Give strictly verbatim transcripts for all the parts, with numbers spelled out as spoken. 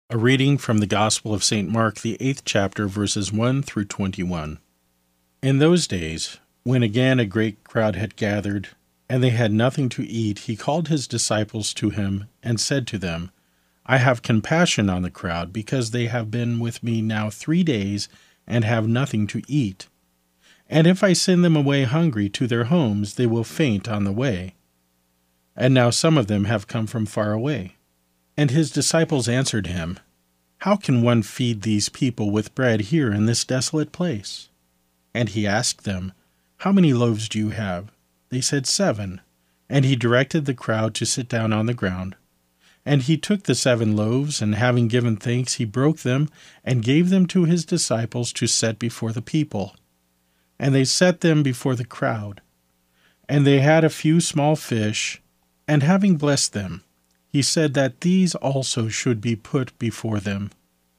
A reading from the Gospel of Saint Mark, the eighth chapter, verses one through twenty-one. In those days, when again a great crowd had gathered, and they had nothing to eat, he called his disciples to him, and said to them, I have compassion on the crowd, because they have been with me now three days, and have nothing to eat. And if I send them away hungry to their homes, they will faint on the way. And now some of them have come from far away. And his disciples answered him, How can one feed these people with bread here in this desolate place? And he asked them, How many loaves do you have? They said, Seven. And he directed the crowd to sit down on the ground. And he took the seven loaves, and having given thanks, he broke them, and gave them to his disciples to set before the people. And they set them before the crowd. And they had a few small fish, and having blessed them, he said that these also should be put before them.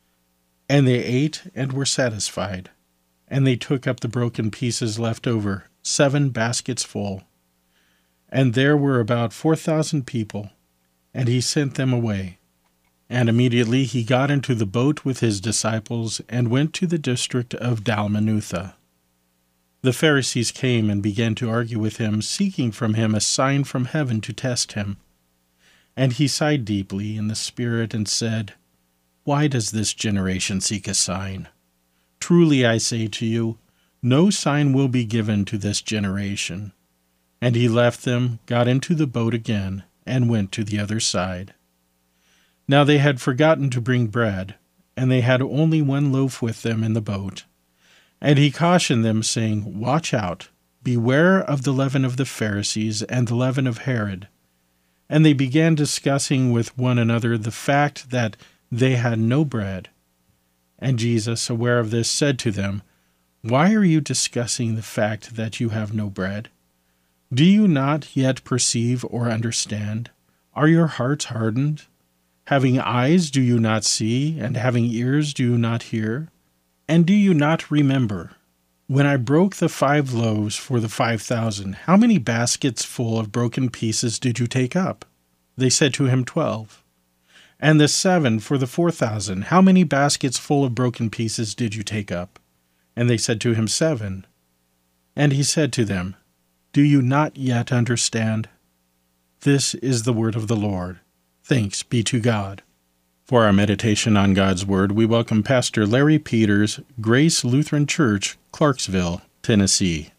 And they ate and were satisfied. And they took up the broken pieces left over, seven baskets full. And there were about four thousand people, and he sent them away. And immediately he got into the boat with his disciples, and went to the district of Dalmanutha. The Pharisees came and began to argue with him, seeking from him a sign from heaven to test him. And he sighed deeply in the spirit and said, Why does this generation seek a sign? Truly I say to you, no sign will be given to this generation. And he left them, got into the boat again, and went to the other side. Now they had forgotten to bring bread, and they had only one loaf with them in the boat. And he cautioned them, saying, Watch out, beware of the leaven of the Pharisees and the leaven of Herod. And they began discussing with one another the fact that they had no bread. And Jesus, aware of this, said to them, Why are you discussing the fact that you have no bread? Do you not yet perceive or understand? Are your hearts hardened? Having eyes, do you not see? And having ears, do you not hear? And do you not remember? When I broke the five loaves for the five thousand, how many baskets full of broken pieces did you take up? They said to him, Twelve. And the seven for the four thousand, how many baskets full of broken pieces did you take up? And they said to him, Seven. And he said to them, Do you not yet understand? This is the word of the Lord. Thanks be to God. For our meditation on God's Word, we welcome Pastor Larry Peters, Grace Lutheran Church, Clarksville, Tennessee.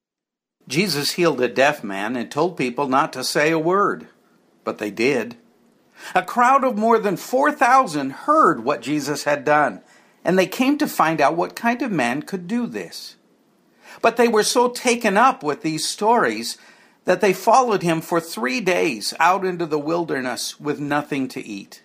Jesus healed a deaf man and told people not to say a word, but they did. A crowd of more than four thousand heard what Jesus had done, and they came to find out what kind of man could do this. But they were so taken up with these stories that they followed him for three days out into the wilderness with nothing to eat.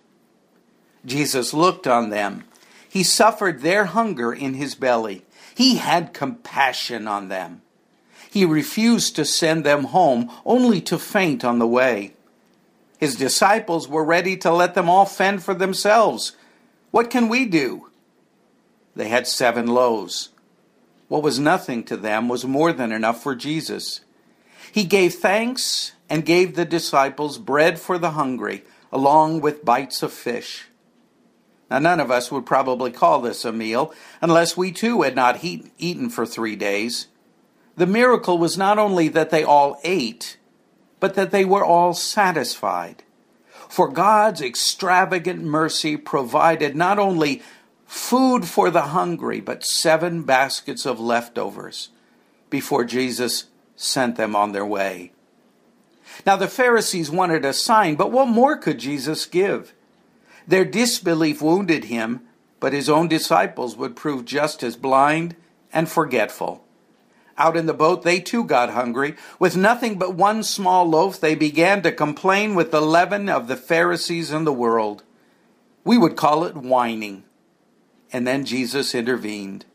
Jesus looked on them. He suffered their hunger in his belly. He had compassion on them. He refused to send them home, only to faint on the way. His disciples were ready to let them all fend for themselves. What can we do? They had seven loaves. What was nothing to them was more than enough for Jesus. He gave thanks and gave the disciples bread for the hungry, along with bites of fish. Now, none of us would probably call this a meal unless we too had not eat, eaten for three days. The miracle was not only that they all ate, but that they were all satisfied. For God's extravagant mercy provided not only food for the hungry, but seven baskets of leftovers before Jesus sent them on their way. Now, the Pharisees wanted a sign, but what more could Jesus give? Their disbelief wounded him, but his own disciples would prove just as blind and forgetful. Out in the boat, they too got hungry. With nothing but one small loaf, they began to complain with the leaven of the Pharisees and the world. We would call it whining. And then Jesus intervened.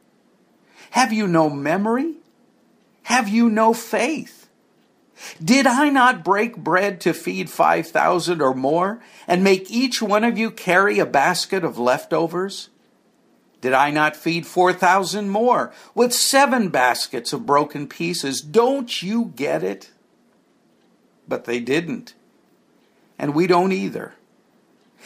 Have you no memory? Have you no faith? Did I not break bread to feed five thousand or more, and make each one of you carry a basket of leftovers? Did I not feed four thousand more with seven baskets of broken pieces? Don't you get it? But they didn't. And we don't either.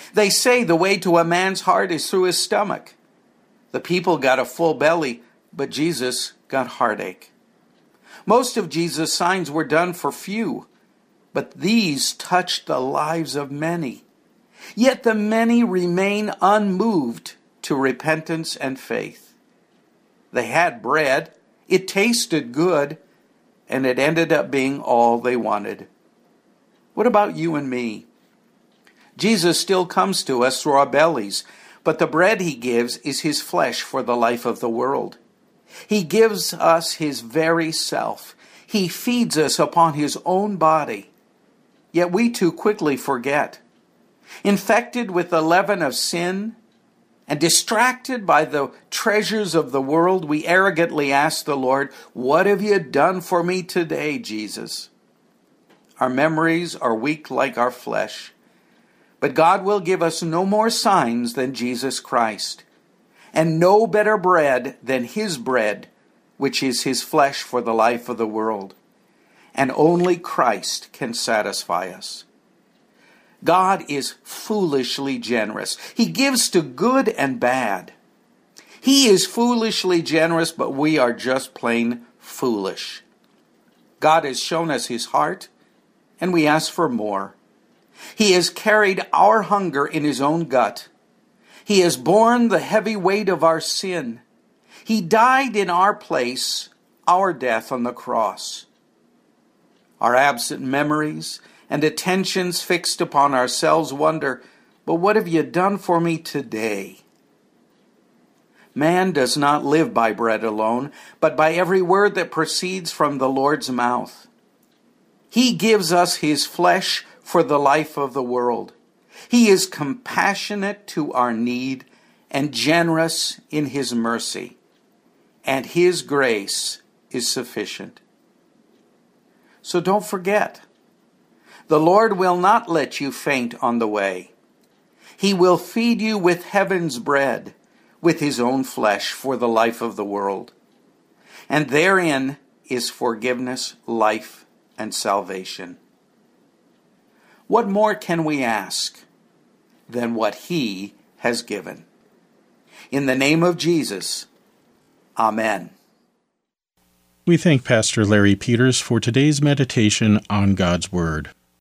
They say the way to a man's heart is through his stomach. The people got a full belly, but Jesus got heartache. Most of Jesus' signs were done for few, but these touched the lives of many. Yet the many remain unmoved to repentance and faith. They had bread, it tasted good, and it ended up being all they wanted. What about you and me? Jesus still comes to us through our bellies, but the bread he gives is his flesh for the life of the world. He gives us his very self. He feeds us upon his own body. Yet we too quickly forget. Infected with the leaven of sin and distracted by the treasures of the world, we arrogantly ask the Lord, "What have you done for me today, Jesus?" Our memories are weak like our flesh, but God will give us no more signs than Jesus Christ, and no better bread than his bread, which is his flesh for the life of the world. And only Christ can satisfy us. God is foolishly generous. He gives to good and bad. He is foolishly generous, but we are just plain foolish. God has shown us his heart, and we ask for more. He has carried our hunger in his own gut. He has borne the heavy weight of our sin. He died in our place, our death on the cross. Our absent memories and attentions fixed upon ourselves wonder, "But what have you done for me today?" Man does not live by bread alone, but by every word that proceeds from the Lord's mouth. He gives us his flesh for the life of the world. He is compassionate to our need and generous in his mercy, and his grace is sufficient. So don't forget, the Lord will not let you faint on the way. He will feed you with heaven's bread, with his own flesh for the life of the world. And therein is forgiveness, life, and salvation. What more can we ask than what he has given? In the name of Jesus, amen. We thank Pastor Larry Peters for today's meditation on God's Word.